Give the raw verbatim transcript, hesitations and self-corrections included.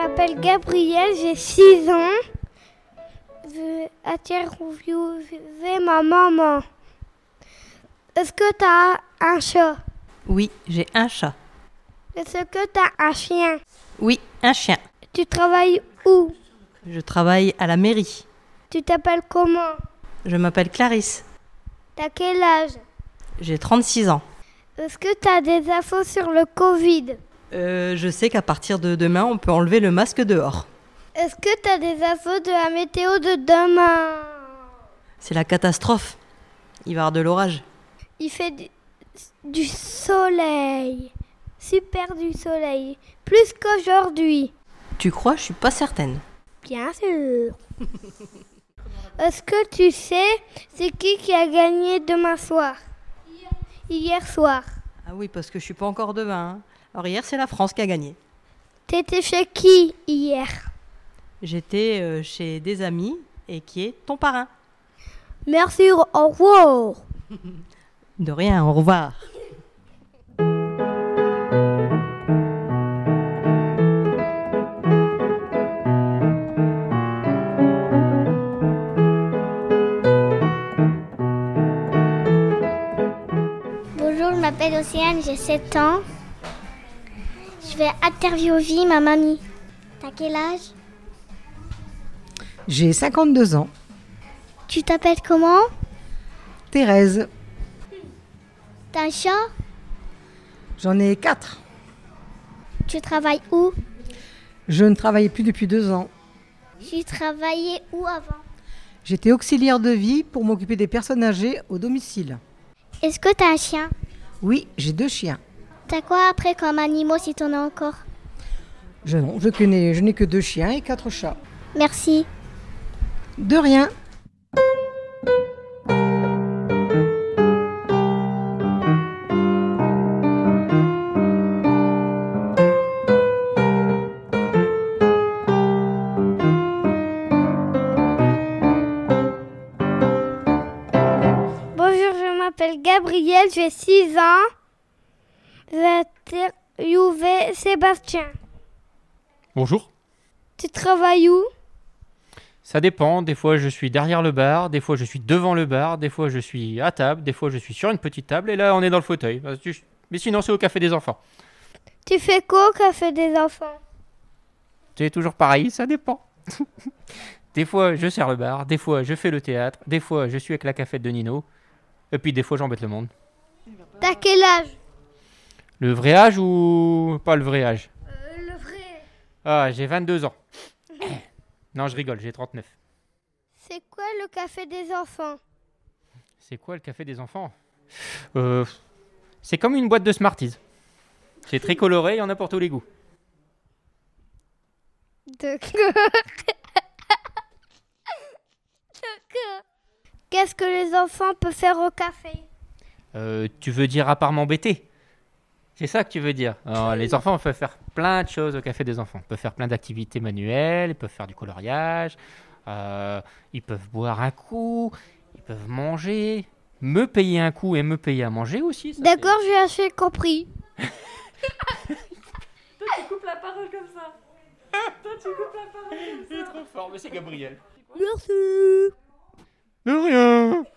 m'appelle Gabrielle, j'ai six ans. Je interviewer ma maman. Est-ce que tu as un chat? Oui, j'ai un chat. Est-ce que tu as un chien? Oui, un chien. Tu travailles où? Je travaille à la mairie. Tu t'appelles comment? Je m'appelle Clarisse. T'as quel âge? J'ai trente-six ans. Est-ce que tu as des infos sur le Covid? Euh, je sais qu'à partir de demain, on peut enlever le masque dehors. Est-ce que tu as des infos de la météo de demain? C'est la catastrophe. Il va y avoir de l'orage. Il fait du, du soleil. Super du soleil. Plus qu'aujourd'hui. Tu crois? Je suis pas certaine. Bien sûr. Est-ce que tu sais c'est qui qui a gagné demain soir? Hier soir. Ah oui, parce que je suis pas encore demain. Hein. Alors hier, c'est la France qui a gagné. T'étais chez qui hier? J'étais euh, chez des amis et qui est ton parrain. Merci, au revoir. De rien, au revoir. Bonjour, je m'appelle Océane, j'ai sept ans. Je vais interviewer ma mamie. T'as quel âge? J'ai cinquante-deux ans. Tu t'appelles comment? Thérèse. T'as un chat? J'en ai quatre. Tu travailles où? Je ne travaillais plus depuis deux ans. Tu travaillais où avant? J'étais auxiliaire de vie pour m'occuper des personnes âgées au domicile. Est-ce que t'as un chien? Oui, j'ai deux chiens. T'as quoi après comme animaux si t'en as encore? Je, non, je, connais, je n'ai que deux chiens et quatre chats. Merci. De rien. Bonjour, je m'appelle Gabrielle, j'ai six ans. Je vais interviewer Sébastien. Bonjour. Tu travailles où? Ça dépend, des fois je suis derrière le bar, des fois je suis devant le bar, des fois je suis à table, des fois je suis sur une petite table et là on est dans le fauteuil. Mais sinon c'est au café des enfants. Tu fais quoi au café des enfants? C'est toujours pareil, ça dépend. Des fois je sers le bar, des fois je fais le théâtre, des fois je suis avec la cafette de Nino, et puis des fois j'embête le monde. T'as quel âge? Le vrai âge ou pas le vrai âge? euh, Le vrai. Ah, j'ai vingt-deux ans. Non, je rigole, j'ai trente-neuf. C'est quoi le café des enfants? C'est quoi le café des enfants? euh, C'est comme une boîte de Smarties. C'est très coloré, il y en a pour tous les goûts. D'accord. D'accord. Qu'est-ce que les enfants peuvent faire au café? Euh, tu veux dire à part m'embêter? C'est ça que tu veux dire? Alors, les enfants peuvent faire plein de choses au café des enfants. Ils peuvent faire plein d'activités manuelles, ils peuvent faire du coloriage, euh, ils peuvent boire un coup, ils peuvent manger, me payer un coup et me payer à manger aussi. Ça, D'accord, j'ai assez compris. Toi, tu coupes la parole comme ça. Toi, tu coupes la parole comme ça. c'est... Il est trop fort, mais c'est Gabriel. Merci. De rien.